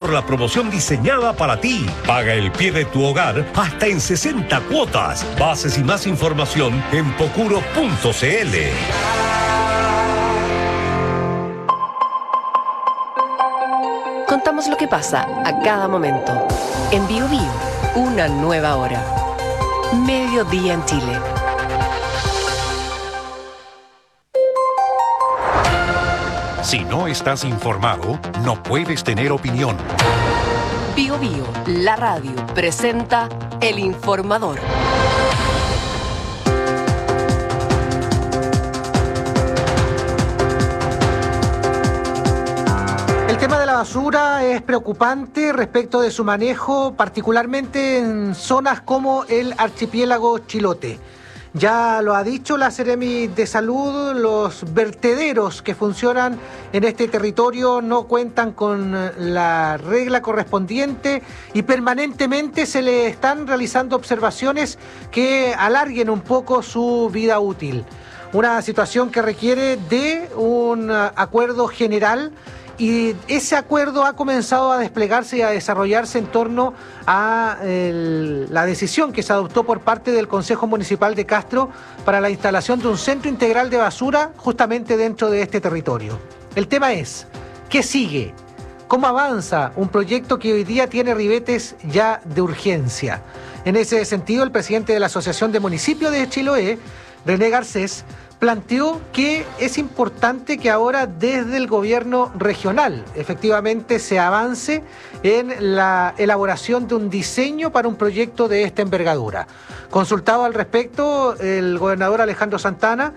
por la promoción diseñada para ti. Paga el pie de tu hogar hasta en 60 cuotas. Bases y más información en pocuro.cl. Contamos lo que pasa a cada momento. En Bio Bio, una nueva hora. Mediodía en Chile. Si no estás informado, no puedes tener opinión. Bio Bio, la radio, presenta El Informador. El tema de la basura es preocupante respecto de su manejo, particularmente en zonas como el archipiélago Chilote. Ya lo ha dicho la Seremi de Salud, los vertederos que funcionan en este territorio no cuentan con la regla correspondiente y permanentemente se le están realizando observaciones que alarguen un poco su vida útil. Una situación que requiere de un acuerdo general. Y ese acuerdo ha comenzado a desplegarse y a desarrollarse en torno a la decisión que se adoptó por parte del Consejo Municipal de Castro para la instalación de un centro integral de basura justamente dentro de este territorio. El tema es, ¿qué sigue? ¿Cómo avanza un proyecto que hoy día tiene ribetes ya de urgencia? En ese sentido, el presidente de la Asociación de Municipios de Chiloé, René Garcés, planteó que es importante que ahora desde el gobierno regional efectivamente se avance en la elaboración de un diseño para un proyecto de esta envergadura. Consultado al respecto, el gobernador Alejandro Santana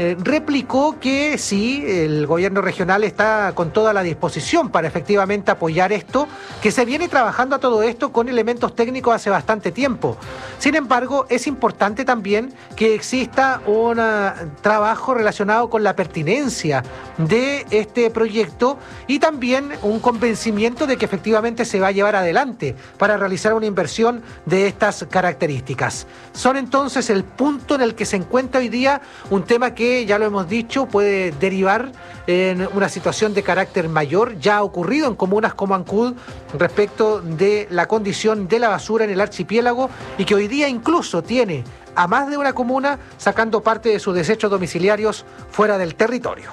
replicó que sí, el gobierno regional está con toda la disposición para efectivamente apoyar esto, que se viene trabajando a todo esto con elementos técnicos hace bastante tiempo. Sin embargo, es importante también que exista un trabajo relacionado con la pertinencia de este proyecto y también un convencimiento de que efectivamente se va a llevar adelante para realizar una inversión de estas características. Son entonces el punto en el que se encuentra hoy día un tema que, ya lo hemos dicho, puede derivar en una situación de carácter mayor. Ya ha ocurrido en comunas como Ancud respecto de la condición de la basura en el archipiélago y que hoy día incluso tiene a más de una comuna sacando parte de sus desechos domiciliarios fuera del territorio.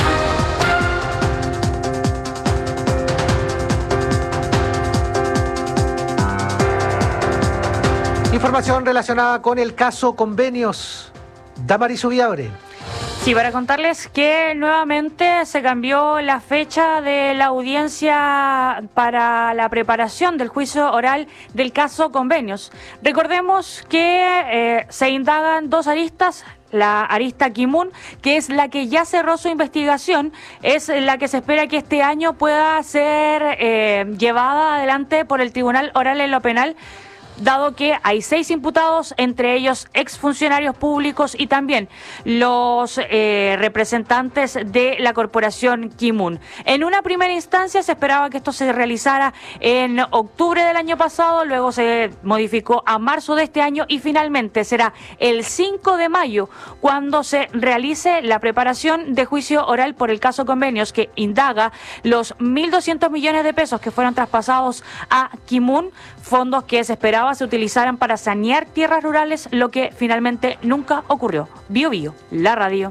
Información relacionada con el caso Convenios. Damaris Ubiabre. Sí, para contarles que nuevamente se cambió la fecha de la audiencia para la preparación del juicio oral del caso Convenios. Recordemos que se indagan dos aristas. La arista Kimun, que es la que ya cerró su investigación, es la que se espera que este año pueda ser llevada adelante por el Tribunal Oral en lo Penal, dado que hay 6 imputados, entre ellos exfuncionarios públicos y también los representantes de la corporación Kimun. En una primera instancia se esperaba que esto se realizara en octubre del año pasado, luego se modificó a marzo de este año y finalmente será el 5 de mayo cuando se realice la preparación de juicio oral por el caso Convenios, que indaga los 1.200 millones de pesos que fueron traspasados a Kimun, fondos que se esperaba se utilizaran para sanear tierras rurales, lo que finalmente nunca ocurrió. Bio Bio, la radio.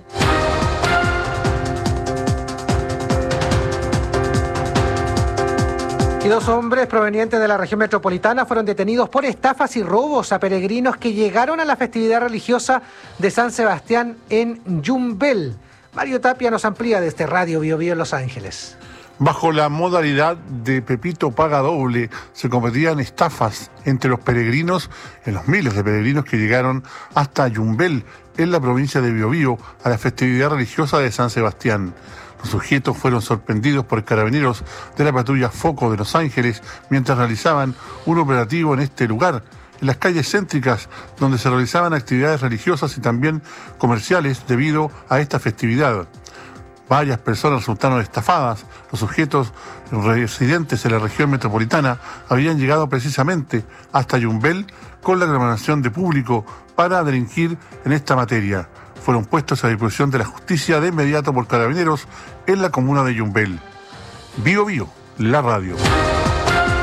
Y 2 hombres provenientes de la región metropolitana fueron detenidos por estafas y robos a peregrinos que llegaron a la festividad religiosa de San Sebastián en Yumbel. Mario Tapia nos amplía desde Radio Bio Bio en Los Ángeles. Bajo la modalidad de Pepito paga doble, se cometían estafas entre los peregrinos, en los miles de peregrinos que llegaron hasta Yumbel, en la provincia de Biobío, a la festividad religiosa de San Sebastián. Los sujetos fueron sorprendidos por carabineros de la patrulla Foco de Los Ángeles mientras realizaban un operativo en este lugar, en las calles céntricas donde se realizaban actividades religiosas y también comerciales debido a esta festividad. Varias personas resultaron estafadas. Los sujetos residentes en la región metropolitana habían llegado precisamente hasta Yumbel con la aglomeración de público para delinquir en esta materia. Fueron puestos a disposición de la justicia de inmediato por carabineros en la comuna de Yumbel. Bio Bio, la radio.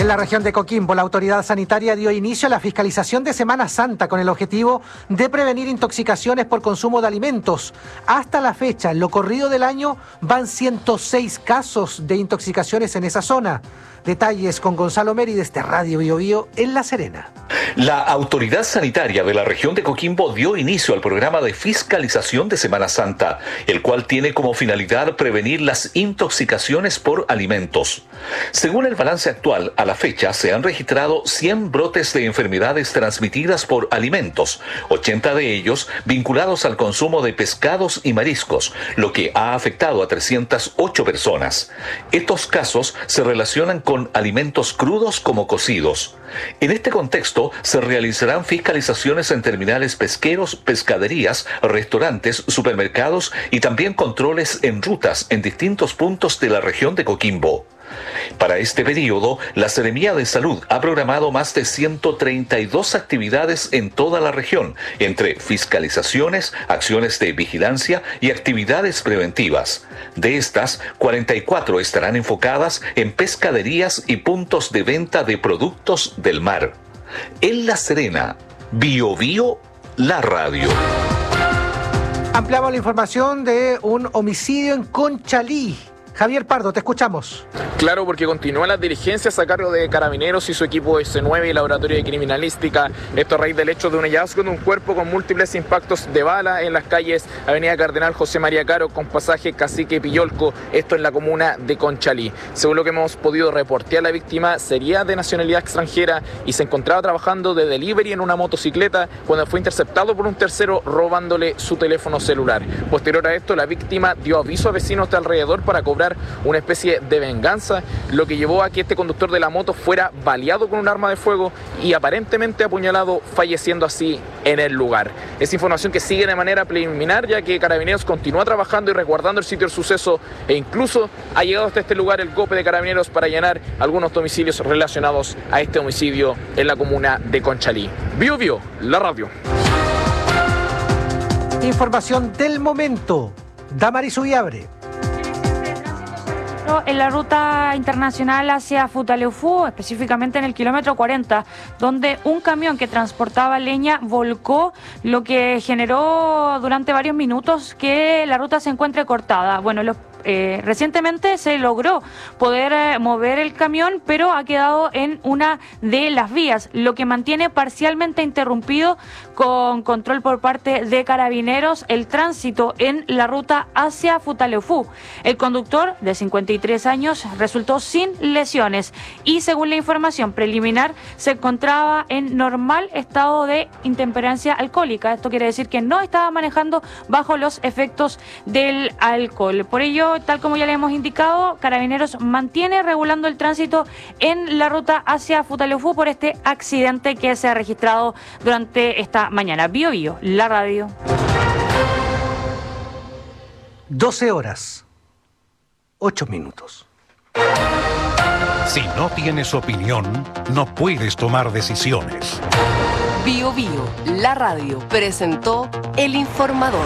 En la región de Coquimbo, la autoridad sanitaria dio inicio a la fiscalización de Semana Santa con el objetivo de prevenir intoxicaciones por consumo de alimentos. Hasta la fecha, en lo corrido del año, van 106 casos de intoxicaciones en esa zona. Detalles con Gonzalo Mérides de Radio Bio Bio en La Serena. La autoridad sanitaria de la región de Coquimbo dio inicio al programa de fiscalización de Semana Santa, el cual tiene como finalidad prevenir las intoxicaciones por alimentos. Según el balance actual, a la fecha se han registrado 100 brotes de enfermedades transmitidas por alimentos, 80 de ellos vinculados al consumo de pescados y mariscos, lo que ha afectado a 308 personas. Estos casos se relacionan con alimentos crudos como cocidos. En este contexto, se realizarán fiscalizaciones en terminales pesqueros, pescaderías, restaurantes, supermercados y también controles en rutas en distintos puntos de la región de Coquimbo. Para este periodo, la Seremía de Salud ha programado más de 132 actividades en toda la región, entre fiscalizaciones, acciones de vigilancia y actividades preventivas. De estas, 44 estarán enfocadas en pescaderías y puntos de venta de productos del mar. En La Serena, Bio Bio, la radio. Ampliamos la información de un homicidio en Conchalí. Javier Pardo, te escuchamos. Claro, porque continúan las diligencias a cargo de Carabineros y su equipo S9 y Laboratorio de Criminalística. Esto a raíz del hecho de un hallazgo de un cuerpo con múltiples impactos de bala en las calles Avenida Cardenal José María Caro con pasaje Cacique Pillolco, esto en la comuna de Conchalí. Según lo que hemos podido reportear, la víctima sería de nacionalidad extranjera y se encontraba trabajando de delivery en una motocicleta cuando fue interceptado por un tercero robándole su teléfono celular. Posterior a esto, la víctima dio aviso a vecinos de alrededor para cobrar una especie de venganza, lo que llevó a que este conductor de la moto fuera baleado con un arma de fuego y aparentemente apuñalado, falleciendo así en el lugar. Es información que sigue de manera preliminar, ya que Carabineros continúa trabajando y resguardando el sitio del suceso e incluso ha llegado hasta este lugar el GOPE de Carabineros para allanar algunos domicilios relacionados a este homicidio en la comuna de Conchalí. Bio Bio, la radio. Información del momento. Damaris Ubiabre. En la ruta internacional hacia Futaleufú, específicamente en el kilómetro 40, donde un camión que transportaba leña volcó, lo que generó durante varios minutos que la ruta se encuentre cortada. Bueno, recientemente se logró poder mover el camión, pero ha quedado en una de las vías, lo que mantiene parcialmente interrumpido, con control por parte de Carabineros, el tránsito en la ruta hacia Futaleufú. El conductor, de 53 años, resultó sin lesiones y, según la información preliminar, se encontraba en normal estado de intemperancia alcohólica. Esto quiere decir que no estaba manejando bajo los efectos del alcohol. Por ello, tal como ya le hemos indicado, Carabineros mantiene regulando el tránsito en la ruta hacia Futaleufú por este accidente que se ha registrado durante esta mañana. Bio Bio, la radio. 12 horas, 8 minutos. Si no tienes opinión, no puedes tomar decisiones. Bio Bio, la radio, presentó El Informador.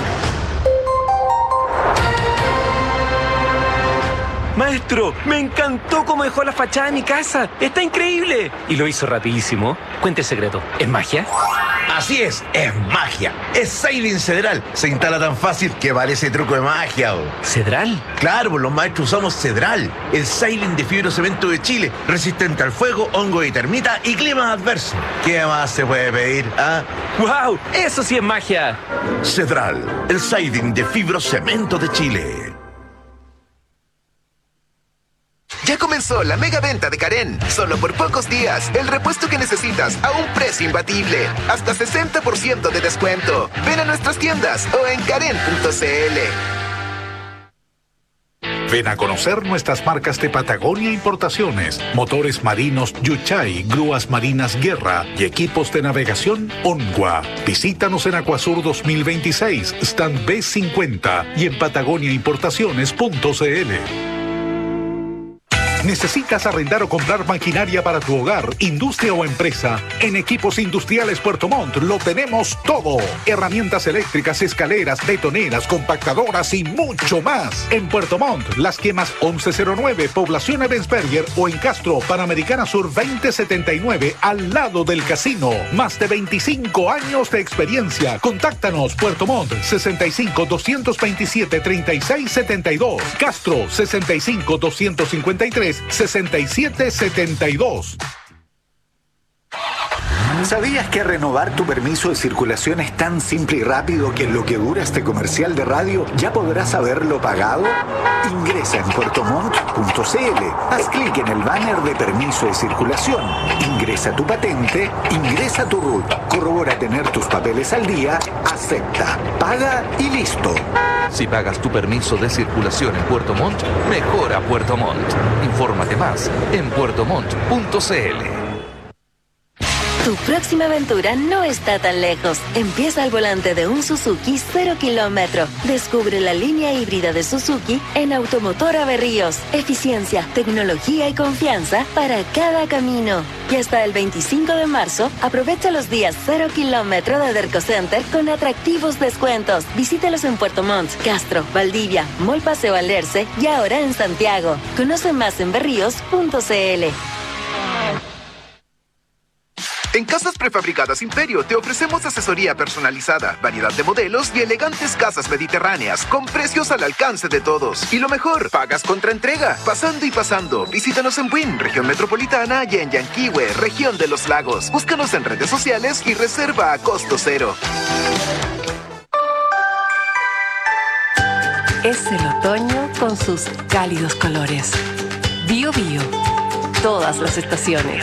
Maestro, me encantó cómo dejó la fachada de mi casa. ¡Está increíble! Y lo hizo rapidísimo. Cuente el secreto. ¿Es magia? Así es magia. Es Siding Cedral. Se instala tan fácil que parece truco de magia. ¿Cedral? Claro, pues los maestros usamos Cedral, el Siding de fibrocemento de Chile, resistente al fuego, hongo y termita y clima adverso. ¿Qué más se puede pedir? ¡Wow! ¡Eso sí es magia! Cedral, el Siding de fibrocemento de Chile. Ya comenzó la mega venta de Karen. Solo por pocos días, el repuesto que necesitas a un precio imbatible. Hasta 60% de descuento. Ven a nuestras tiendas o en karen.cl. Ven a conocer nuestras marcas de Patagonia Importaciones, motores marinos Yuchay, grúas marinas Guerra y equipos de navegación Ongua. Visítanos en Acuasur 2026, stand B50 y en patagoniaimportaciones.cl. ¿Necesitas arrendar o comprar maquinaria para tu hogar, industria o empresa? En Equipos Industriales Puerto Montt lo tenemos todo. Herramientas eléctricas, escaleras, betoneras, compactadoras y mucho más. En Puerto Montt, Las Quemas 1109, Población Ebensberger, o en Castro, Panamericana Sur 2079, al lado del casino. Más de 25 años de experiencia. Contáctanos. Puerto Montt 65 227 3672. Castro 65 253 6772. ¿Sabías que renovar tu permiso de circulación es tan simple y rápido que en lo que dura este comercial de radio ya podrás haberlo pagado? Ingresa en puertomont.cl, haz clic en el banner de permiso de circulación, ingresa tu patente, ingresa tu RUT, corrobora tener tus papeles al día, acepta, paga y listo. Si pagas tu permiso de circulación en Puerto Montt, mejora Puerto Montt. Infórmate más en puertomont.cl. Tu próxima aventura no está tan lejos. Empieza al volante de un Suzuki 0 kilómetro. Descubre la línea híbrida de Suzuki en Automotora Berríos. Eficiencia, tecnología y confianza para cada camino. Y hasta el 25 de marzo, aprovecha los días 0 kilómetro de Derco Center con atractivos descuentos. Visítalos en Puerto Montt, Castro, Valdivia, Mall Paseo Alerce y ahora en Santiago. Conoce más en berríos.cl. En Casas Prefabricadas Imperio te ofrecemos asesoría personalizada, variedad de modelos y elegantes casas mediterráneas con precios al alcance de todos. Y lo mejor, pagas contra entrega, pasando y pasando. Visítanos en Buin, región metropolitana, y en Yanquihue, región de los lagos. Búscanos en redes sociales y reserva a costo cero. Es el otoño con sus cálidos colores. Bio Bio, todas las estaciones.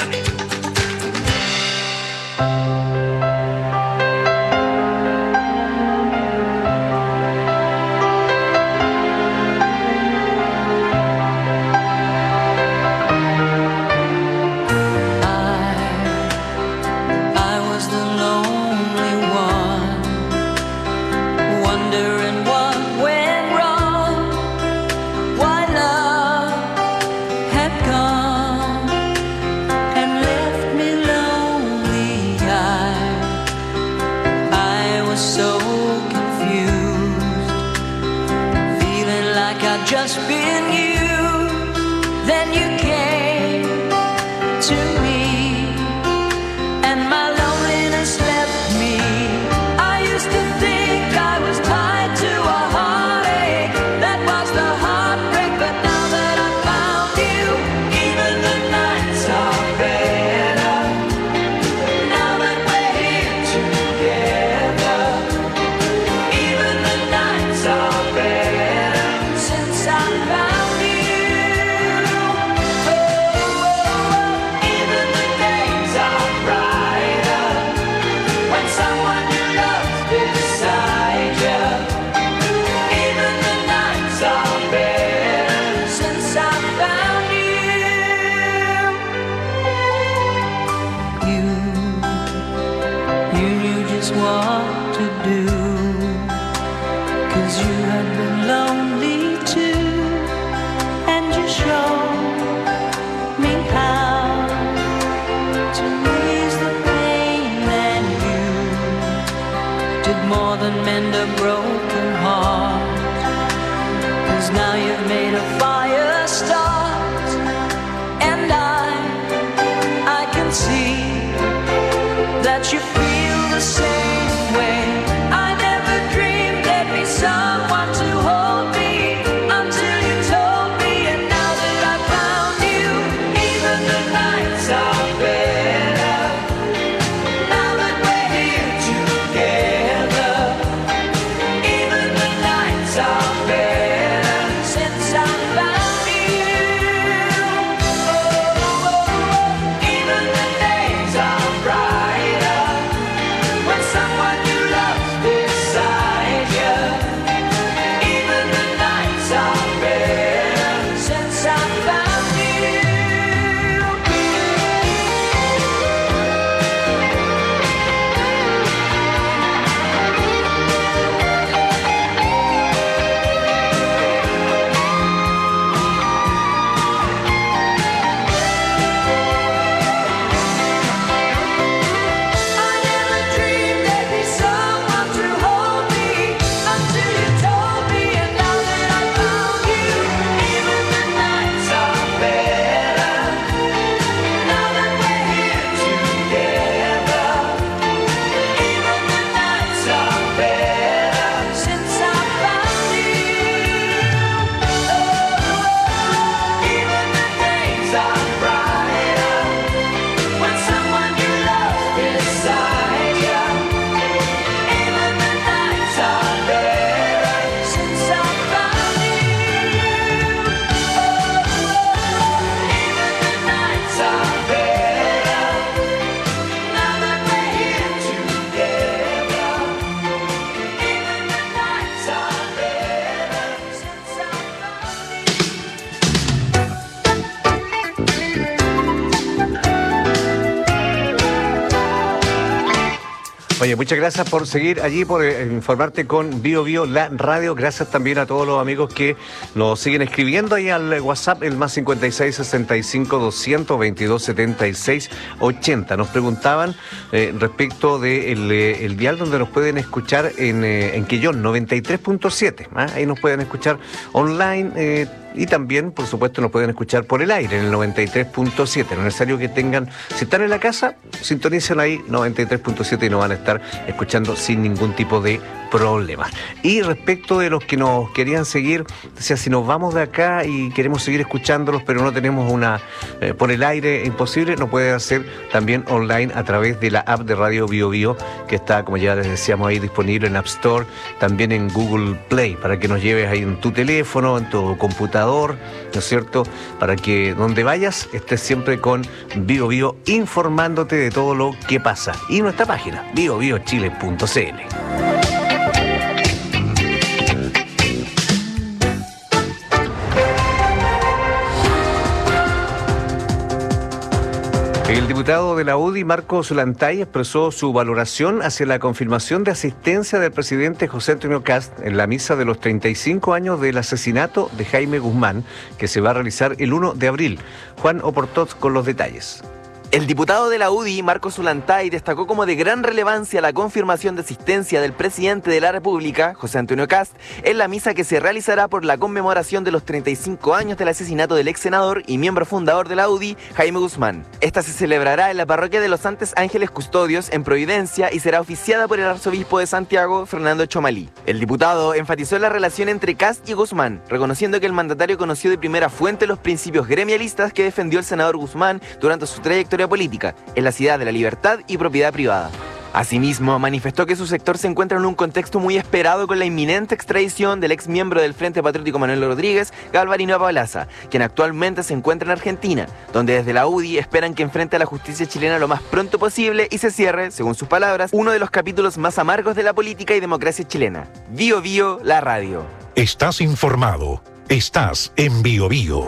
Just been used, then you came to me, and my loneliness left me. I used to think I was tied to a heartache, that was the heartbreak, but now that I found you, even the nights are better. Now that we're here together, even the nights are better. What to do, 'cause you have been lonely too, and you showed me how to ease the pain, and you did more than mend a broken heart, 'cause now you've made a fire start, and I can see that you feel the same way. I never dreamed there'd be someone to hold me until you told me, and now that I found you, even the nights are better. Now that we're here together, even the nights are better since I found you. Even the days are brighter when someone you love beside you. Even the nights are better since I found you. Oye, muchas gracias por seguir allí, por informarte con Bio Bio, la radio. Gracias también a todos los amigos que nos siguen escribiendo ahí al WhatsApp, el más 56 65 222 76 80. Nos preguntaban respecto del el dial donde nos pueden escuchar en Quillón, 93.7. Ahí nos pueden escuchar online. Y también, por supuesto, nos pueden escuchar por el aire en el 93.7. No es necesario que tengan, si están en la casa, sintonicen ahí 93.7 y nos van a estar escuchando sin ningún tipo de problema. Y respecto de los que nos querían seguir, decía, si nos vamos de acá y queremos seguir escuchándolos, pero no tenemos por el aire imposible, lo pueden hacer también online a través de la app de Radio Bio Bio, que está, como ya les decíamos, ahí disponible en App Store, también en Google Play, para que nos lleves ahí en tu teléfono, en tu computador, ¿no es cierto? Para que donde vayas estés siempre con Bio Bio informándote de todo lo que pasa. Y nuestra página, biobiochile.cl. El diputado de la UDI, Marco Solantay, expresó su valoración hacia la confirmación de asistencia del presidente José Antonio Kast en la misa de los 35 años del asesinato de Jaime Guzmán, que se va a realizar el 1 de abril. Juan Oportot con los detalles. El diputado de la UDI, Marco Solantay, destacó como de gran relevancia la confirmación de asistencia del presidente de la República, José Antonio Kast, en la misa que se realizará por la conmemoración de los 35 años del asesinato del ex senador y miembro fundador de la UDI, Jaime Guzmán. Esta se celebrará en la parroquia de los Santos Ángeles Custodios, en Providencia, y será oficiada por el arzobispo de Santiago, Fernando Chomalí. El diputado enfatizó la relación entre Kast y Guzmán, reconociendo que el mandatario conoció de primera fuente los principios gremialistas que defendió el senador Guzmán durante su trayectoria política, en la ciudad de la libertad y propiedad privada. Asimismo, manifestó que su sector se encuentra en un contexto muy esperado con la inminente extradición del ex miembro del Frente Patriótico Manuel Rodríguez, Galvarino Pablaza, quien actualmente se encuentra en Argentina, donde desde la UDI esperan que enfrente a la justicia chilena lo más pronto posible y se cierre, según sus palabras, uno de los capítulos más amargos de la política y democracia chilena. Bio Bio, la radio. Estás informado. Estás en Bio Bio.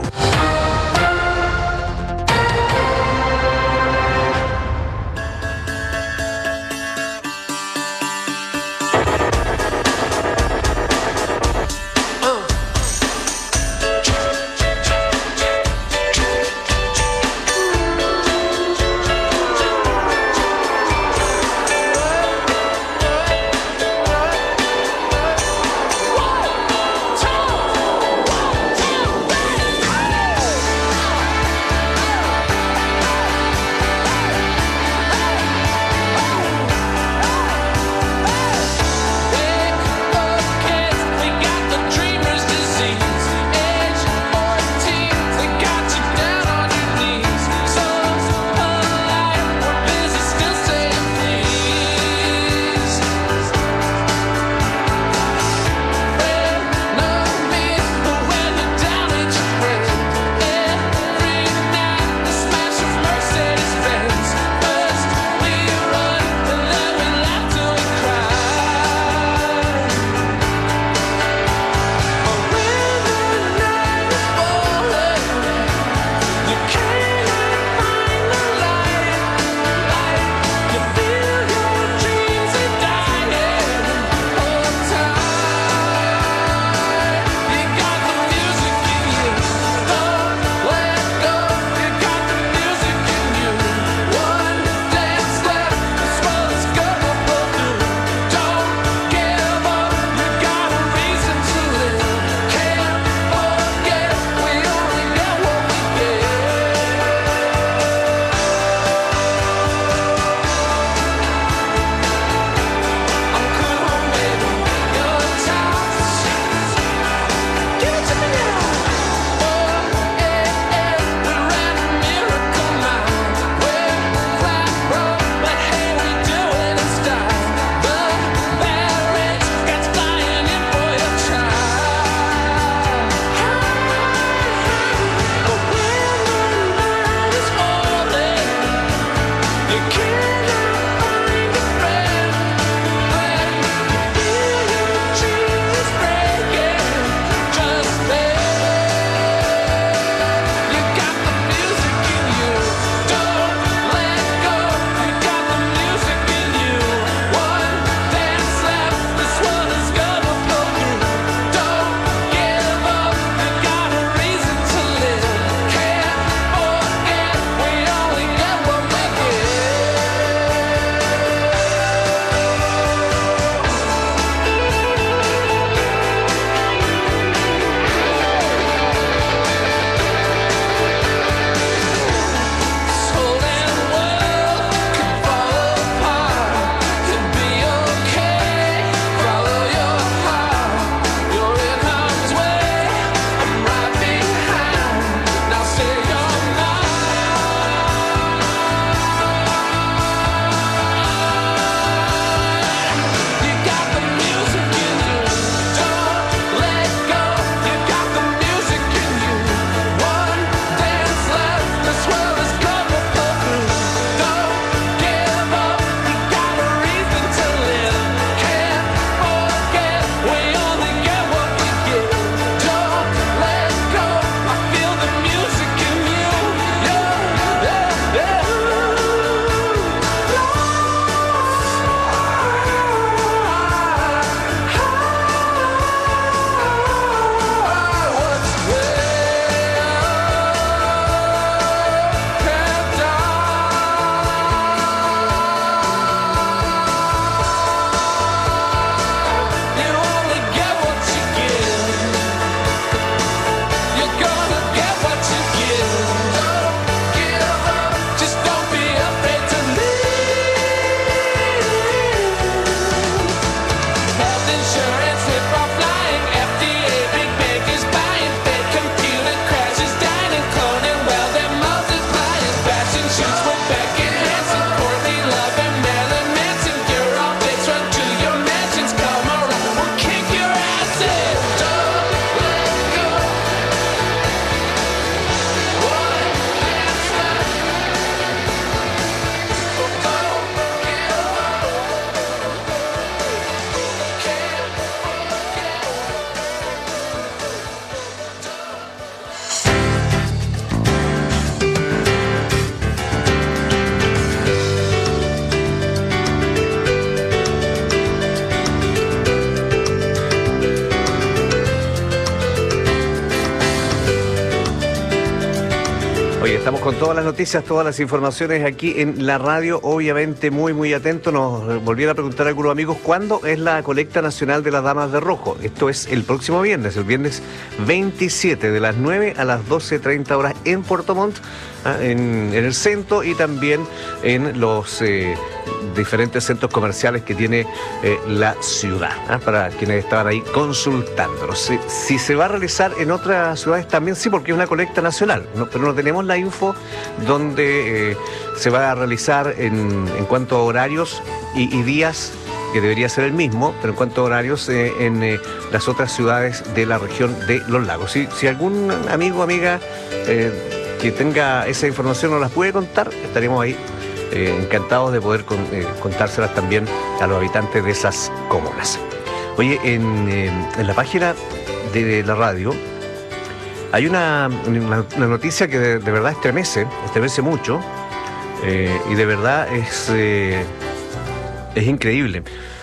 Estamos con todas las noticias, todas las informaciones aquí en la radio, obviamente muy atentos. Nos volvieron a preguntar algunos amigos cuándo es la colecta nacional de las Damas de Rojo. Esto es el próximo viernes, el viernes 27, de las 9 a las 12:30 horas en Puerto Montt, en el centro y también en los diferentes centros comerciales que tiene la ciudad, para quienes estaban ahí consultándonos. Si se va a realizar en otras ciudades también, sí, porque es una colecta nacional, pero no tenemos la info donde se va a realizar en cuanto a horarios y días, que debería ser el mismo, pero en cuanto a horarios en las otras ciudades de la región de Los Lagos. Si algún amigo o amiga que tenga esa información nos las puede contar, estaremos ahí encantados de poder contárselas también a los habitantes de esas comunas. Oye, en la página de la radio hay una noticia que de verdad estremece mucho, y de verdad es increíble.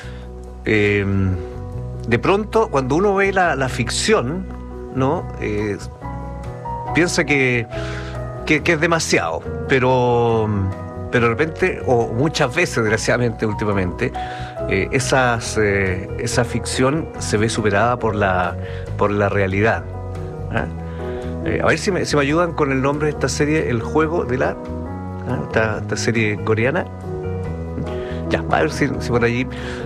De pronto, cuando uno ve la ficción, ¿no? Piensa que es demasiado, pero de repente, o muchas veces, desgraciadamente, últimamente, esa ficción se ve superada por la realidad. A ver si me ayudan con el nombre de esta serie, El Juego de la... esta serie coreana. Ya, a ver si por allí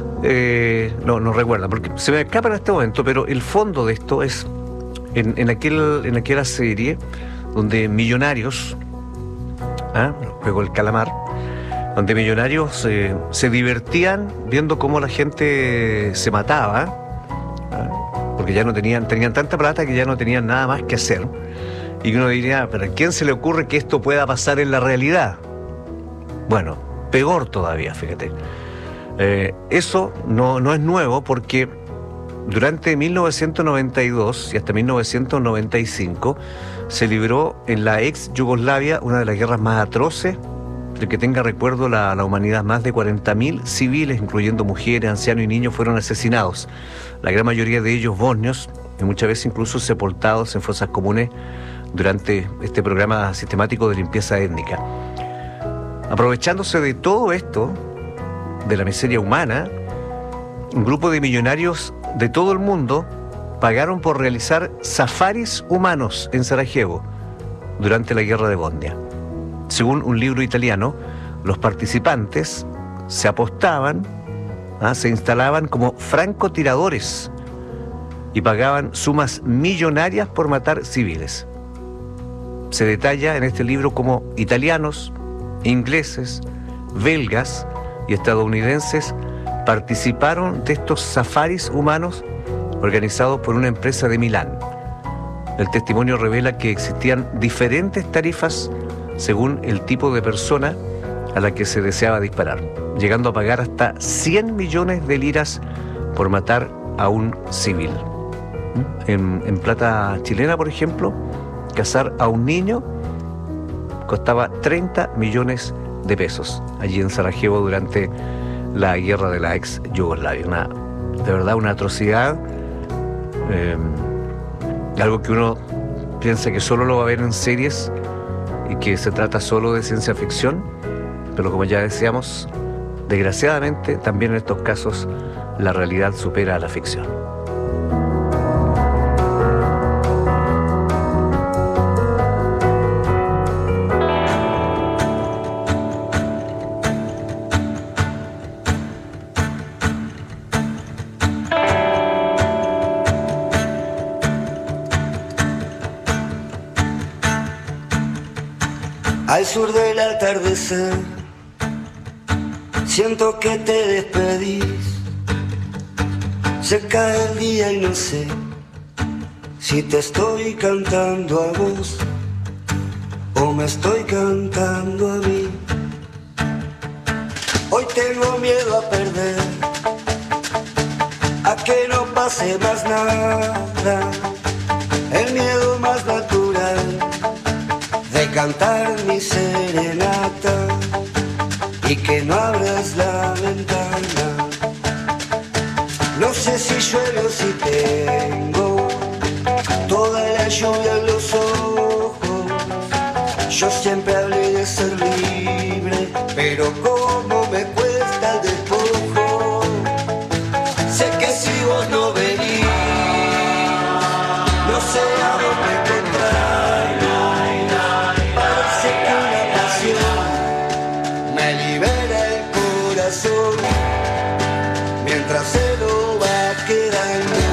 no recuerdan, porque se me escapa en este momento, pero el fondo de esto es en aquella serie donde millonarios, Juego del Calamar, donde millonarios se divertían viendo cómo la gente se mataba, porque ya no tenían tanta plata que ya no tenían nada más que hacer. Y uno diría, ¿pero a quién se le ocurre que esto pueda pasar en la realidad? Bueno, peor todavía, fíjate. Eso no es nuevo, porque durante 1992 y hasta 1995 se libró en la ex Yugoslavia una de las guerras más atroces del que tenga recuerdo la humanidad. Más de 40.000 civiles, incluyendo mujeres, ancianos y niños, fueron asesinados. La gran mayoría de ellos bosnios, y muchas veces incluso sepultados en fosas comunes durante este programa sistemático de limpieza étnica. Aprovechándose de todo esto, de la miseria humana, un grupo de millonarios de todo el mundo pagaron por realizar safaris humanos en Sarajevo durante la guerra de Bosnia. Según un libro italiano, los participantes se apostaban, se instalaban como francotiradores y pagaban sumas millonarias por matar civiles. Se detalla en este libro cómo italianos, ingleses, belgas y estadounidenses participaron de estos safaris humanos organizados por una empresa de Milán. El testimonio revela que existían diferentes tarifas según el tipo de persona a la que se deseaba disparar, llegando a pagar hasta 100 millones de liras por matar a un civil. En plata chilena, por ejemplo, cazar a un niño costaba 30 millones de pesos allí en Sarajevo durante la guerra de la ex Yugoslavia. De verdad, una atrocidad, algo que uno piensa que solo lo va a ver en series y que se trata solo de ciencia ficción, pero como ya decíamos, desgraciadamente también en estos casos la realidad supera a la ficción. sur del atardecer, siento que te despedís. Se cae el día y no sé si te estoy cantando a vos o me estoy cantando a mí. Hoy tengo miedo a perder, a que no pase más nada, el miedo más natural de cantar mi serenata y que no abras la ventana. No sé si llueve o si tengo toda la lluvia en los ojos. Yo siempre hablé de ser libre, pero cómo me cuesta el despojo. Sé que si vos no venís, no sé a dónde encontrarlo. Parece que una pasión me libera el corazón, mientras se lo va quedando.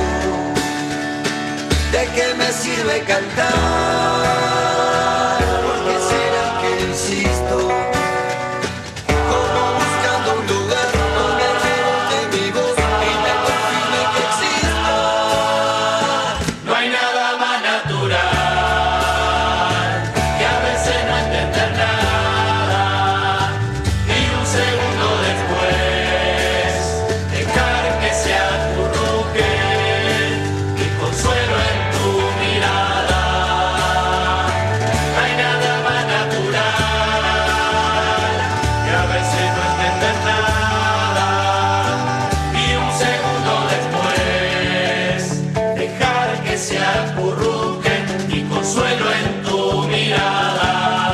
¿De qué me sirve cantar? ¿Por qué será que insisto? Como buscando un lugar donde rebote mi voz y me confirme que existo. No hay nada más natural que a veces no entender nada y un segundo después dejar que se acurruque y consuelo en tu mirada. No hay nada más natural que a veces no entender nada y un segundo después dejar que se acurruque y consuelo en tu mirada.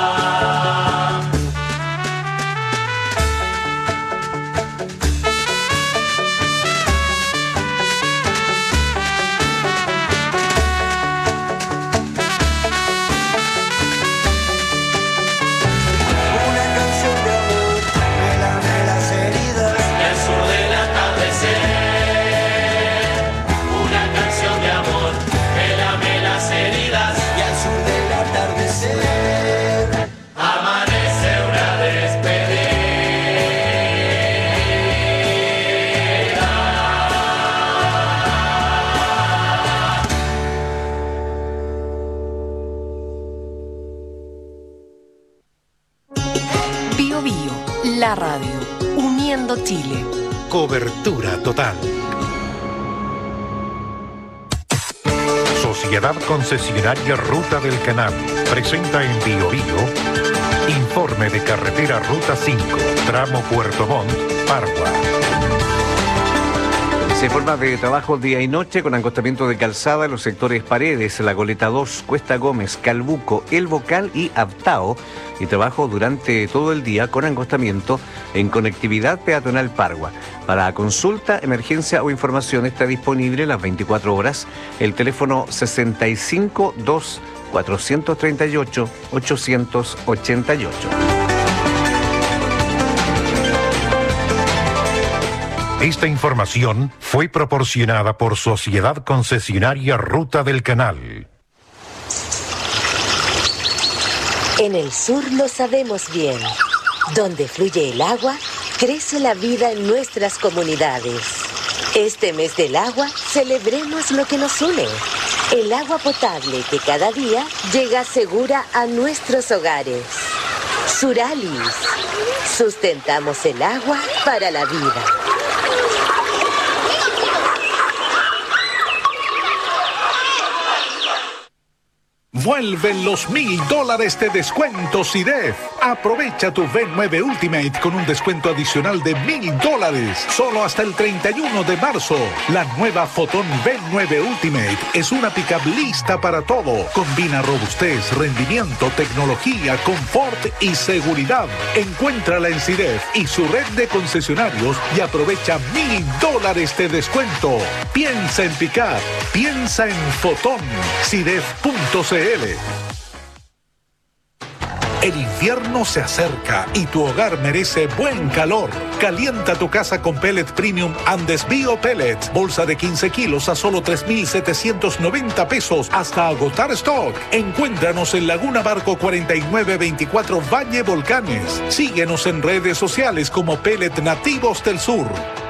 Una canción de amor me lame las heridas y al sur del atardecer. Una canción de amor me lame las heridas y al sur del atardecer. Amanece una Bio Bio, la radio, uniendo Chile. Cobertura total. Sociedad Concesionaria Ruta del Canal presenta en Bio Bio informe de carretera Ruta 5, tramo Puerto Montt, Pargua. Se informa de trabajo día y noche con acostamiento de calzada en los sectores Paredes, La Goleta 2, Cuesta Gómez, Calbuco, El Bocal y Abtao, y trabajo durante todo el día con acostamiento en conectividad peatonal Pargua. Para consulta, emergencia o información está disponible las 24 horas el teléfono 652 438 888. Esta información fue proporcionada por Sociedad Concesionaria Ruta del Canal. En el sur lo sabemos bien. Donde fluye el agua, crece la vida en nuestras comunidades. Este mes del agua, celebremos lo que nos une. El agua potable que cada día llega segura a nuestros hogares. Suralis. Sustentamos el agua para la vida. Vuelven los $1000 de descuento CIDEF. Aprovecha tu V9 Ultimate con un descuento adicional de $1000 solo hasta el 31 de marzo. La nueva Fotón V9 Ultimate es una pickup lista para todo. Combina robustez, rendimiento, tecnología, confort y seguridad. Encuéntrala en CIDEF y su red de concesionarios y aprovecha $1000 de descuento. Piensa en pickup, piensa en Fotón. CIDEF.cl. El invierno se acerca y tu hogar merece buen calor. Calienta tu casa con Pellet Premium Andes Bio Pellets. Bolsa de 15 kilos a solo 3,790 pesos hasta agotar stock. Encuéntranos en Laguna Barco 4924 Valle Volcanes. Síguenos en redes sociales como Pellet Nativos del Sur.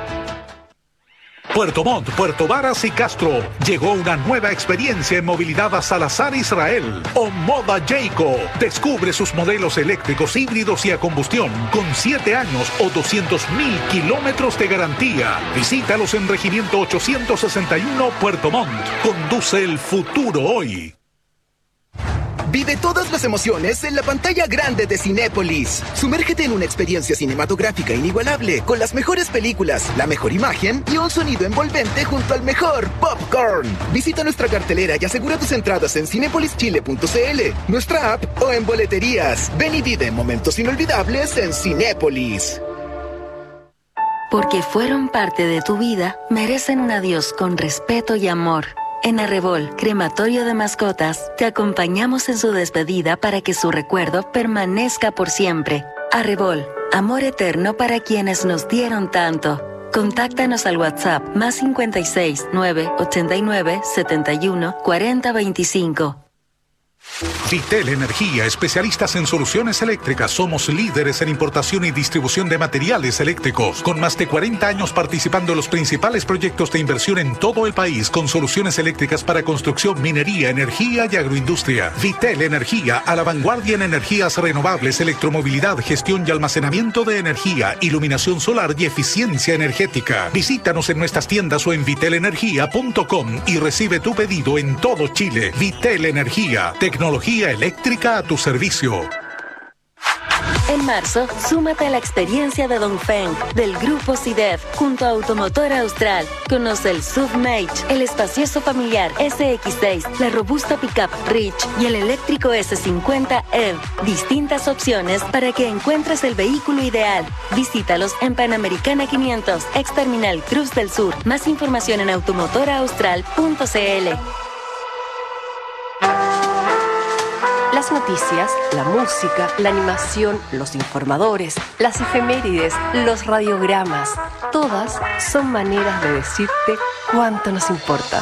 Puerto Montt, Puerto Varas y Castro. Llegó una nueva experiencia en movilidad a Salazar Israel. Omoda Jayco. Descubre sus modelos eléctricos, híbridos y a combustión con 7 años o 200,000 kilómetros de garantía. Visítalos en Regimiento 861 Puerto Montt. Conduce el futuro hoy. Vive todas las emociones en la pantalla grande de Cinépolis. Sumérgete en una experiencia cinematográfica inigualable, con las mejores películas, la mejor imagen y un sonido envolvente junto al mejor popcorn. Visita nuestra cartelera y asegura tus entradas en cinepolischile.cl, nuestra app o en boleterías. Ven y vive momentos inolvidables en Cinépolis. Porque fueron parte de tu vida, merecen un adiós con respeto y amor. En Arrebol, Crematorio de Mascotas, te acompañamos en su despedida para que su recuerdo permanezca por siempre. Arrebol, amor eterno para quienes nos dieron tanto. Contáctanos al WhatsApp +56 989 71 40 25. Vitel Energía, especialistas en soluciones eléctricas. Somos líderes en importación y distribución de materiales eléctricos, con más de 40 años participando en los principales proyectos de inversión en todo el país, con soluciones eléctricas para construcción, minería, energía y agroindustria. Vitel Energía, a la vanguardia en energías renovables, electromovilidad, gestión y almacenamiento de energía, iluminación solar y eficiencia energética. Visítanos en nuestras tiendas o en vitelenergia.com y recibe tu pedido en todo Chile. Vitel Energía, tecnología eléctrica a tu servicio. En marzo, súmate a la experiencia de Dongfeng del Grupo CIDEF junto a Automotor Austral. Conoce el SUV Mage, el espacioso familiar SX6, la robusta pickup Rich y el eléctrico S50 EV. Distintas opciones para que encuentres el vehículo ideal. Visítalos en Panamericana 500, ex Terminal Cruz del Sur. Más información en automotoraustral.cl. Las noticias, la música, la animación, los informadores, las efemérides, los radiogramas, todas son maneras de decirte cuánto nos importas.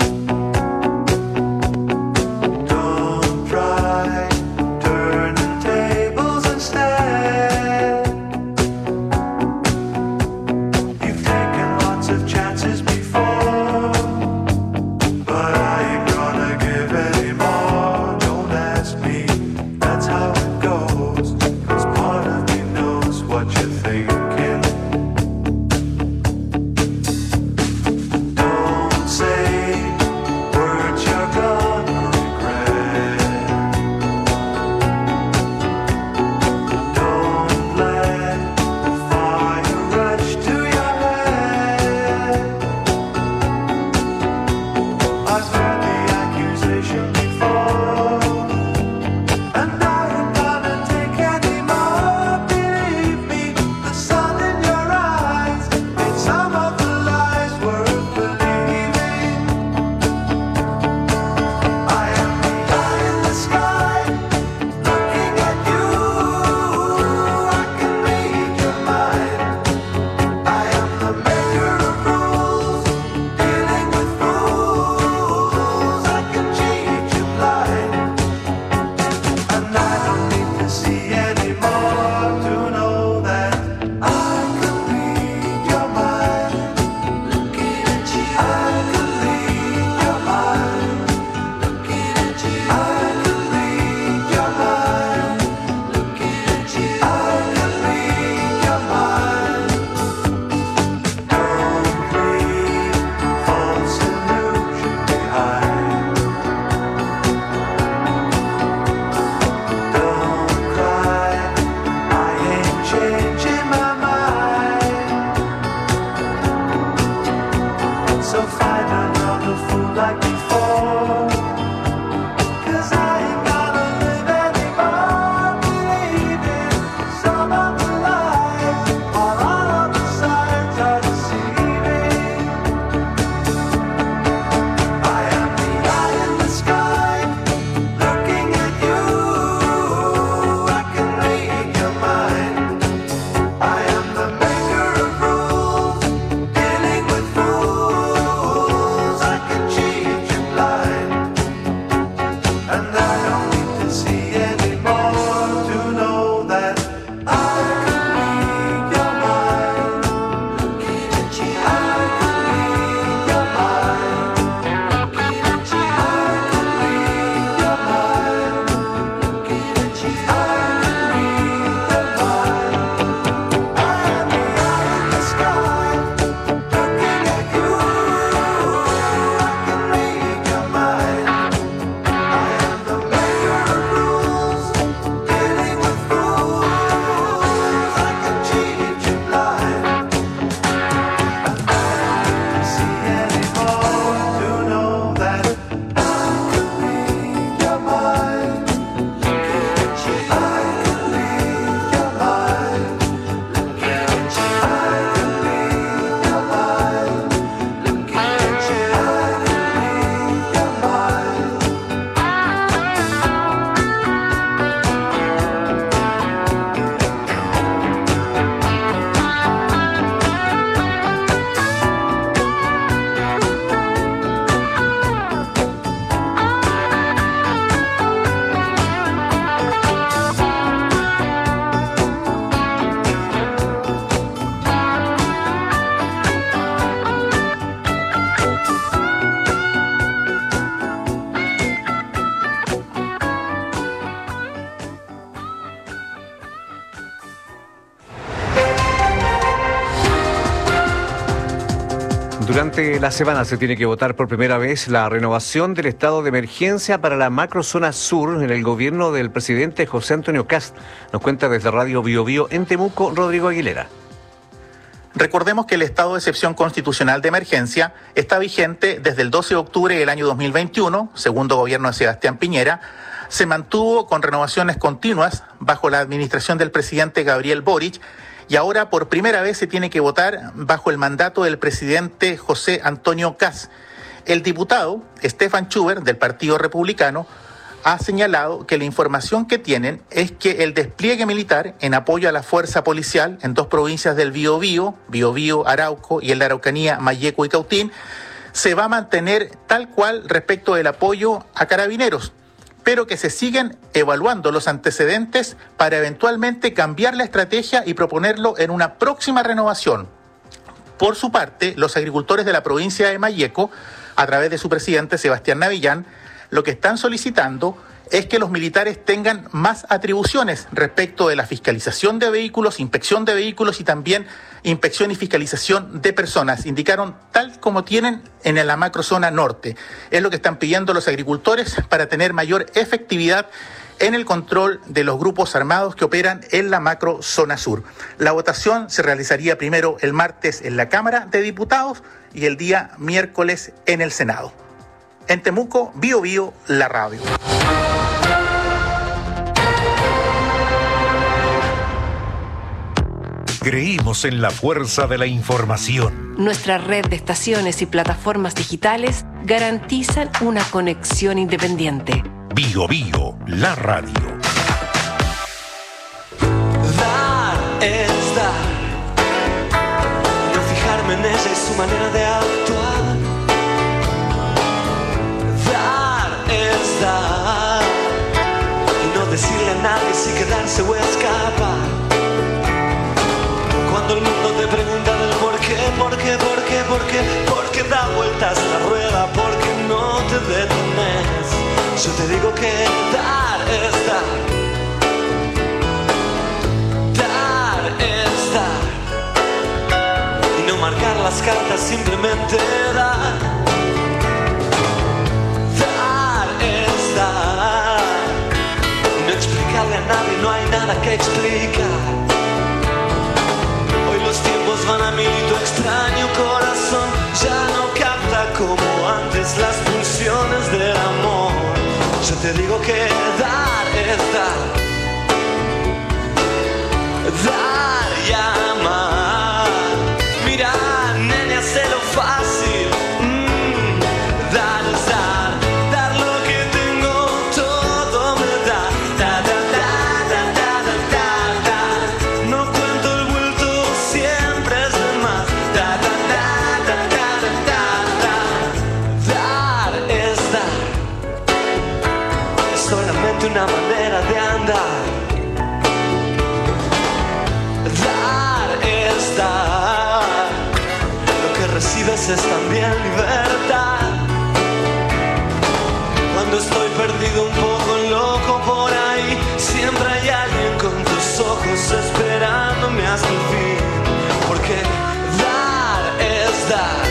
Try, turn and So find another fool like before. 'Cause I ain't gotta live anymore believing some of the lies, while all of the signs are deceiving. I am the eye in the sky, looking at you. I can read your mind. I am the maker of rules, dealing with fools. I can cheat you blind, and I don't need to see anymore to know that I can read your mind. Looking at you, I can read your mind. Looking at you, I can read your mind. Looking at you, I can read your mind. I am the eye in the sky, looking at you. I can read your mind. I am the maker of rules, dealing with fools. I can cheat you blind, and I don't need to see anymore to know that I can read your mind. Looking at you, I can read your mind. Looking at you, I can read your mind. Looking at you, I can read your mind. Durante la semana se tiene que votar por primera vez la renovación del estado de emergencia para la macrozona sur en el gobierno del presidente José Antonio Kast. Nos cuenta desde Radio Bio Bio en Temuco, Rodrigo Aguilera. Recordemos que el estado de excepción constitucional de emergencia está vigente desde el 12 de octubre del año 2021, segundo gobierno de Sebastián Piñera. Se mantuvo con renovaciones continuas bajo la administración del presidente Gabriel Boric y ahora por primera vez se tiene que votar bajo el mandato del presidente José Antonio Kast. El diputado Stefan Schubert del Partido Republicano ha señalado que la información que tienen es que el despliegue militar en apoyo a la fuerza policial en dos provincias del Biobío, Arauco y en la Araucanía, Malleco y Cautín, se va a mantener tal cual respecto del apoyo a carabineros, pero que se siguen evaluando los antecedentes para eventualmente cambiar la estrategia y proponerlo en una próxima renovación. Por su parte, los agricultores de la provincia de Malleco, a través de su presidente Sebastián Navillán, lo que están solicitando es que los militares tengan más atribuciones respecto de la fiscalización de vehículos, inspección de vehículos y también inspección y fiscalización de personas. Indicaron tal como tienen en la macrozona norte. Es lo que están pidiendo los agricultores para tener mayor efectividad en el control de los grupos armados que operan en la macrozona sur. La votación se realizaría primero el martes en la Cámara de Diputados y el día miércoles en el Senado. En Temuco, Bio Bio, la radio. Creímos en la fuerza de la información. Nuestra red de estaciones y plataformas digitales garantizan una conexión independiente. Bio Bio, la radio. Dar es dar. No fijarme en ella y su manera de actuar. Dar es dar. Y no decirle a nadie si quedarse o escapar. Cuando el mundo te pregunta del por qué, porque da vueltas la rueda, porque no te detenes. Yo te digo que dar es dar. Dar es dar. Y no marcar las cartas, simplemente dar. Dar es dar. Y no explicarle a nadie, no hay nada que explicar. Los tiempos van a mil y tu extraño corazón ya no capta te digo que dar es dar. Dar y amar. Mira, nene, hazlo fácil. Dar es dar. Dar lo que tengo, todo me da. Da, da, da, da, da, da, da, da. No cuento el vuelto, siempre es de más. Da, da, da, da, da, da, da, da. Dar es dar. Es solamente una manera de andar. Dar es dar. Lo que recibes es también libertad. Cuando estoy perdido un poco loco por ahí, siempre hay alguien con tus ojos esperándome hasta el fin. Porque dar es dar.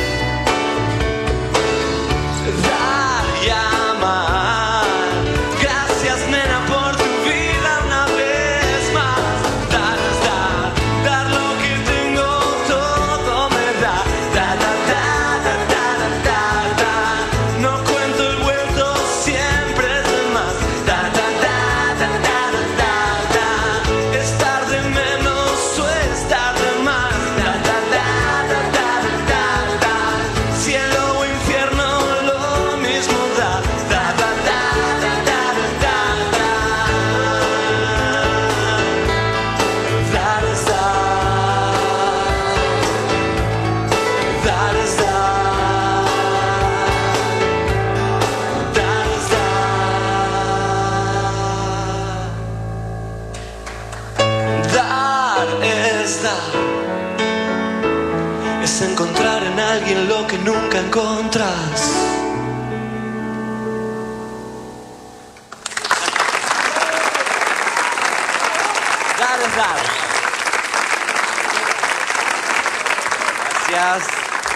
Dar y amar. Gracias, nena, por tu vida una vez más. Dar es dar. Dar lo que tengo, todo me da. Da, da, da, da, da, da, da, da. No cuento el vuelto, siempre es de más. Da, da, da, da, da, da, da, da. Estar de menos o estar de más. Da, da, da, da, da, da, da. Cielo o infierno, lo mismo da. Da, da, da, da, da, da, da. Dar es dar. Dar es dar. Dar es dar. Dar es dar. Es encontrar en alguien lo que nunca encontras. Dar es dar. Gracias.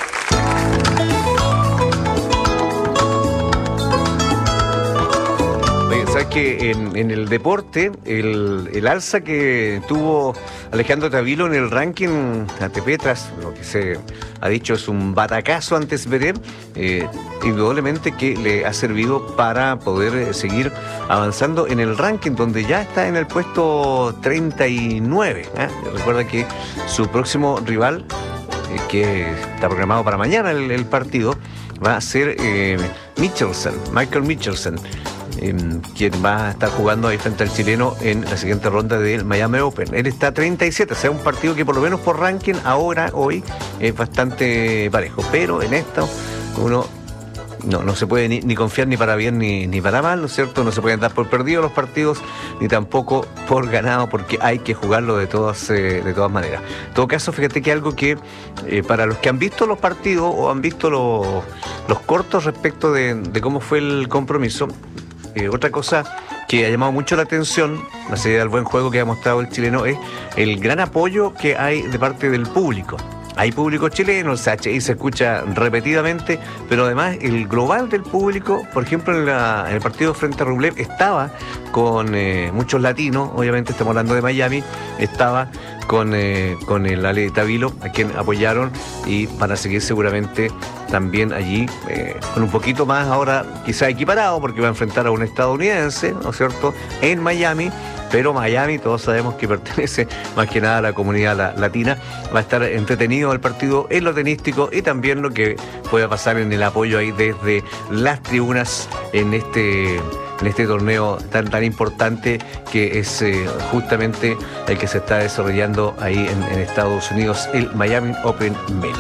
Oye, ¿sabes que en el deporte, el alza que tuvo Alejandro Tavilo en el ranking ATP tras lo que se ha dicho es un batacazo ante Zverev, indudablemente que le ha servido para poder seguir avanzando en el ranking, donde ya está en el puesto 39. Recuerda que su próximo rival, que está programado para mañana el partido, va a ser Michael Michelsen, quien va a estar jugando ahí frente al chileno en la siguiente ronda del Miami Open. Él está 37, o sea, un partido que por lo menos por ranking hoy es bastante parejo, pero en esto uno no se puede ni confiar ni para bien ni para mal, ¿no es cierto? No se pueden dar por perdidos los partidos, ni tampoco por ganado, porque hay que jugarlo de todas maneras. En todo caso, fíjate que algo que para los que han visto los partidos o han visto los cortos respecto de cómo fue el compromiso, otra cosa que ha llamado mucho la atención, más allá del buen juego que ha mostrado el chileno, es el gran apoyo que hay de parte del público. Hay público chileno, el CHI se escucha repetidamente, pero además el global del público, por ejemplo en el partido frente a Rublev, estaba con muchos latinos, obviamente estamos hablando de Miami, estaba con el Ale Tavilo, a quien apoyaron, y van a seguir seguramente también allí, con un poquito más ahora quizá equiparado, porque va a enfrentar a un estadounidense, ¿no es cierto?, en Miami. Pero Miami, todos sabemos que pertenece más que nada a la comunidad latina. Va a estar entretenido el partido en lo tenístico y también lo que pueda pasar en el apoyo ahí desde las tribunas en este torneo tan importante que es justamente el que se está desarrollando ahí en Estados Unidos, el Miami Open Mail.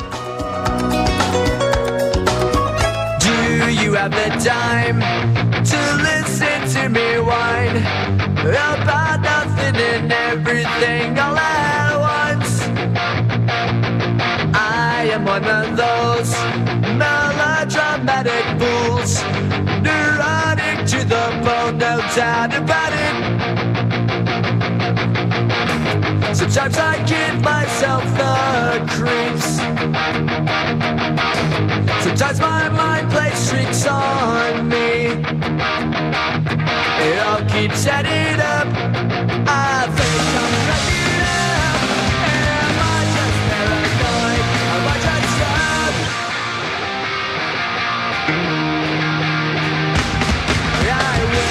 Do you have the time to listen to me whine about nothing and everything all at once? I am one of those melodramatic fools, neurotic to the bone, no doubt about it. Sometimes I give myself the creeps. Sometimes my mind plays tricks on me. It all keeps adding up. I think I'm cracking up. Am I just paranoid? Am I just drunk? I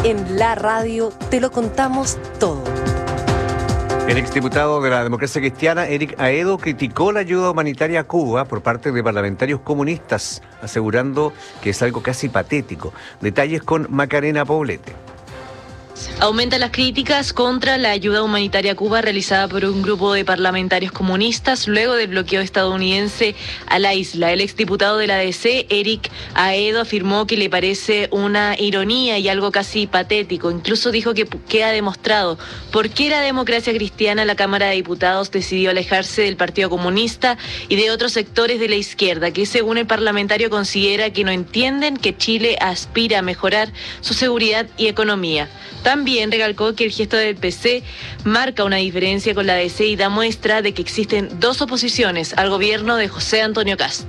En la radio te lo contamos todo. El exdiputado de la Democracia Cristiana, Eric Aedo, criticó la ayuda humanitaria a Cuba por parte de parlamentarios comunistas, asegurando que es algo casi patético. Detalles con Macarena Poblete. Aumentan las críticas contra la ayuda humanitaria a Cuba realizada por un grupo de parlamentarios comunistas luego del bloqueo estadounidense a la isla. El exdiputado de la DC, Eric Aedo, afirmó que le parece una ironía y algo casi patético. Incluso dijo que queda demostrado por qué la Democracia Cristiana, la Cámara de Diputados, decidió alejarse del Partido Comunista y de otros sectores de la izquierda, que según el parlamentario considera que no entienden que Chile aspira a mejorar su seguridad y economía. También recalcó que el gesto del PC marca una diferencia con la DC y da muestra de que existen dos oposiciones al gobierno de José Antonio Kast.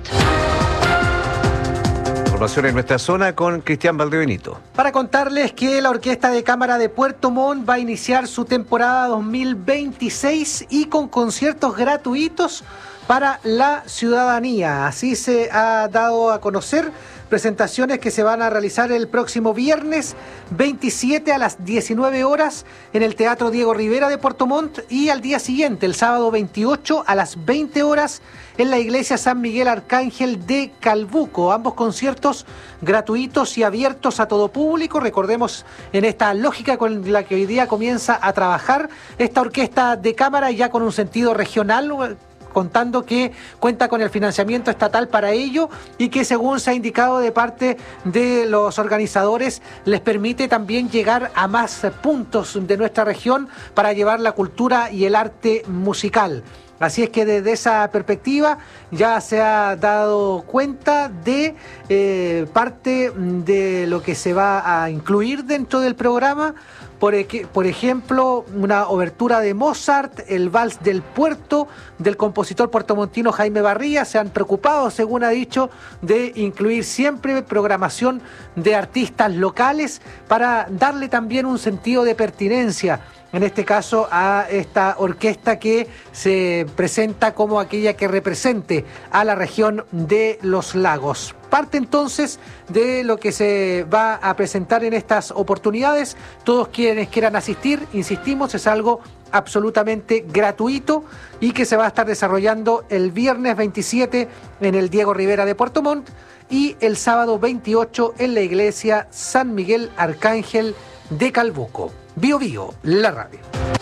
Información en nuestra zona con Cristian Valdebenito. Para contarles que la Orquesta de Cámara de Puerto Montt va a iniciar su temporada 2026 y con conciertos gratuitos para la ciudadanía. Así se ha dado a conocer. Presentaciones que se van a realizar el próximo viernes 27 a las 19 horas en el Teatro Diego Rivera de Puerto Montt y al día siguiente, el sábado 28 a las 20 horas en la Iglesia San Miguel Arcángel de Calbuco. Ambos conciertos gratuitos y abiertos a todo público. Recordemos en esta lógica con la que hoy día comienza a trabajar esta orquesta de cámara ya con un sentido regional, contando que cuenta con el financiamiento estatal para ello y que, según se ha indicado de parte de los organizadores, les permite también llegar a más puntos de nuestra región para llevar la cultura y el arte musical. Así es que desde esa perspectiva ya se ha dado cuenta de parte de lo que se va a incluir dentro del programa. Por ejemplo, una obertura de Mozart, el Vals del Puerto, del compositor puertomontino Jaime Barría. Se han preocupado, según ha dicho, de incluir siempre programación de artistas locales para darle también un sentido de pertinencia, en este caso a esta orquesta que se presenta como aquella que represente a la región de los lagos. Parte entonces de lo que se va a presentar en estas oportunidades. Todos quienes quieran asistir, insistimos, es algo absolutamente gratuito y que se va a estar desarrollando el viernes 27 en el Diego Rivera de Puerto Montt y el sábado 28 en la Iglesia San Miguel Arcángel de Calbuco. Bio Bio, la radio.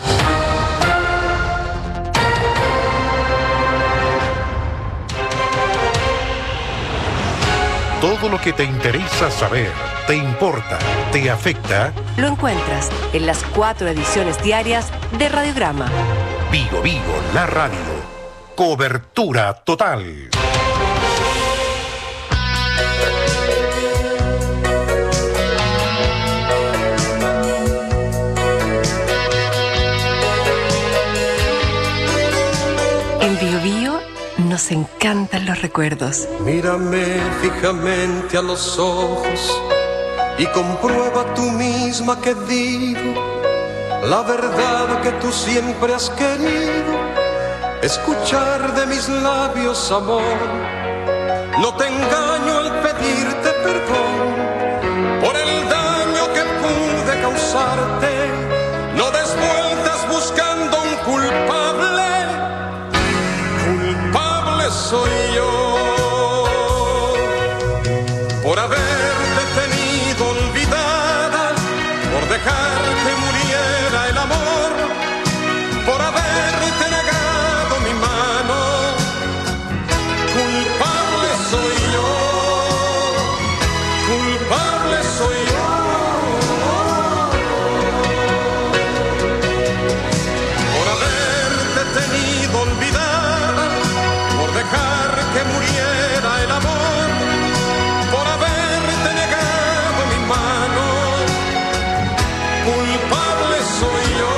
Todo lo que te interesa saber, te importa, te afecta, Lo encuentras en las 4 ediciones diarias de Radiograma. Bio Bio, la radio. Cobertura total. En Bio Bio nos encantan los recuerdos. Mírame fijamente a los ojos y comprueba tú misma que digo la verdad que tú siempre has querido escuchar de mis labios, amor. No te engaño al pedirte perdón por el daño que pude causarte. No des vueltas buscando un culpable. Culpable soy yo por haberte tenido olvidada, por dejar que muriera el amor, por haberte negado mi mano. Culpable soy yo, culpable soy yo. Por haberte tenido olvidada, por dejar que muriera el amor, por haberte negado mi mano. Culpable soy yo,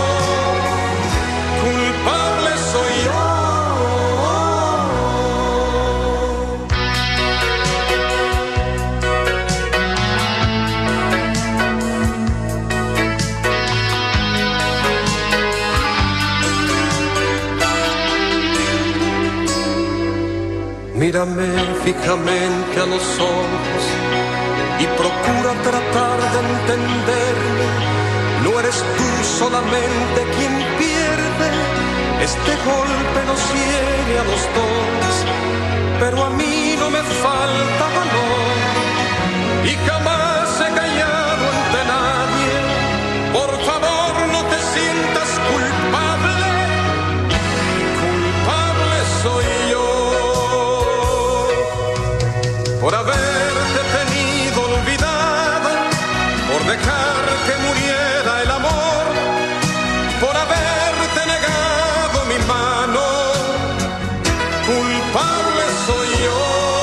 culpable soy yo. Mírame fijamente a los ojos y procura tratar de entender solamente quien pierde, este golpe nos hiere a los dos, pero a mí no me falta valor y jamás he callado ante nadie. Por favor, no te sientas culpable, culpable soy yo por haberte tenido olvidada, por dejar que muriera el amor, por haberte negado mi mano. Culpable soy yo,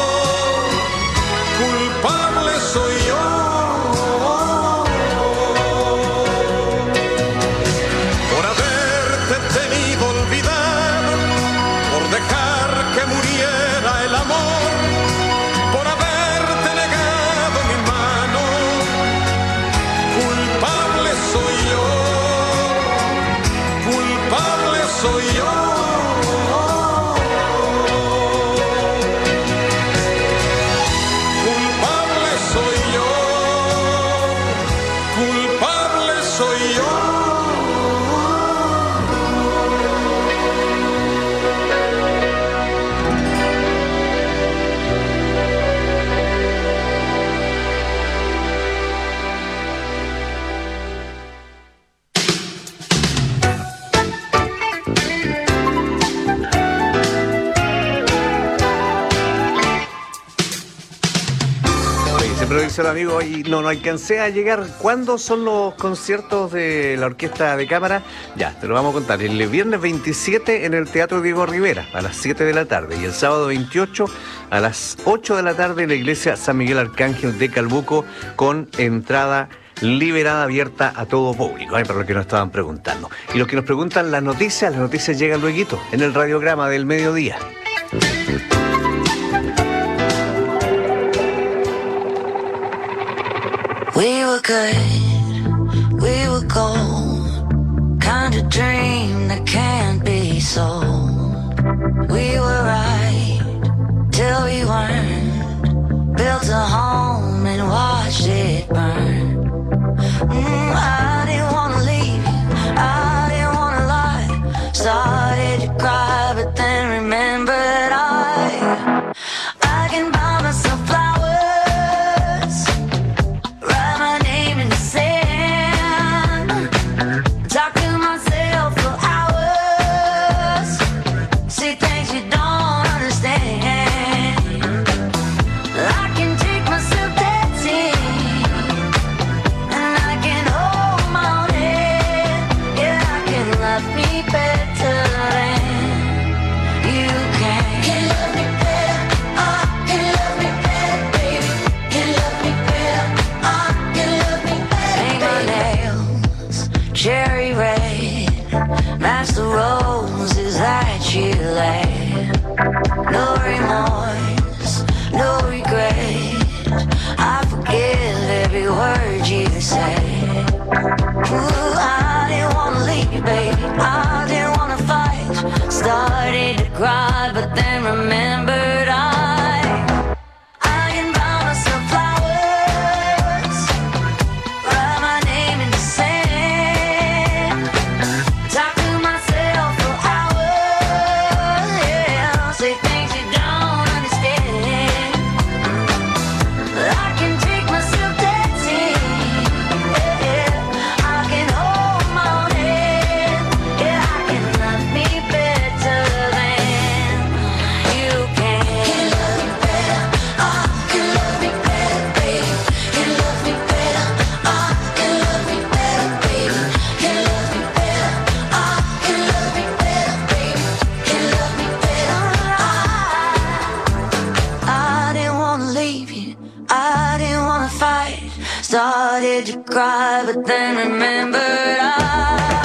culpable soy yo. Por haberte tenido olvidada, por dejar que muriera el amor, por haberte negado mi mano. Culpable soy yo, culpable soy yo. Culpable soy yo, culpable soy yo. Oye, siempre dice el amigo, y no alcancé a llegar. ¿Cuándo son los conciertos de la Orquesta de Cámara? Ya, te lo vamos a contar. El viernes 27 en el Teatro Diego Rivera, a las 7 de la tarde. Y el sábado 28 a las 8 de la tarde en la Iglesia San Miguel Arcángel de Calbuco, con entrada liberada, abierta a todo público. Para los que nos estaban preguntando. Y los que nos preguntan las noticias llegan luego en el radiograma del mediodía. We were good, we were gold, kind of dream that can't be sold. We were right till we weren't, built a home and watched it burn. I didn't wanna leave you, I didn't wanna lie. Started to cry, but then remembered I can buy myself flowers, write my name in the sand, talk to myself for hours, see things you don't understand. I can take myself dancing, and I can hold my own head. Yeah, I can love me better than you can. Can love me better, can love me better, baby. Can love me better, can love me better. Paint my nails cherry red, match the roses that you laid. No remorse, no regret, I forgive every word you said. Ooh, I didn't wanna leave, baby, I didn't wanna fight. Started to cry, but then remembered I can buy myself flowers, write my name in the sand, talk to myself for hours, yeah, say things you don't understand. I can take myself dancing, yeah, I can hold my own head, yeah, I can love me better than you can. Can love me better, can love me better, baby. Can love me better, can love me better, baby. Can love me better, can love me better, baby. Can love me better. I didn't wanna leave you, I didn't wanna fight. Started to cry, but then remembered I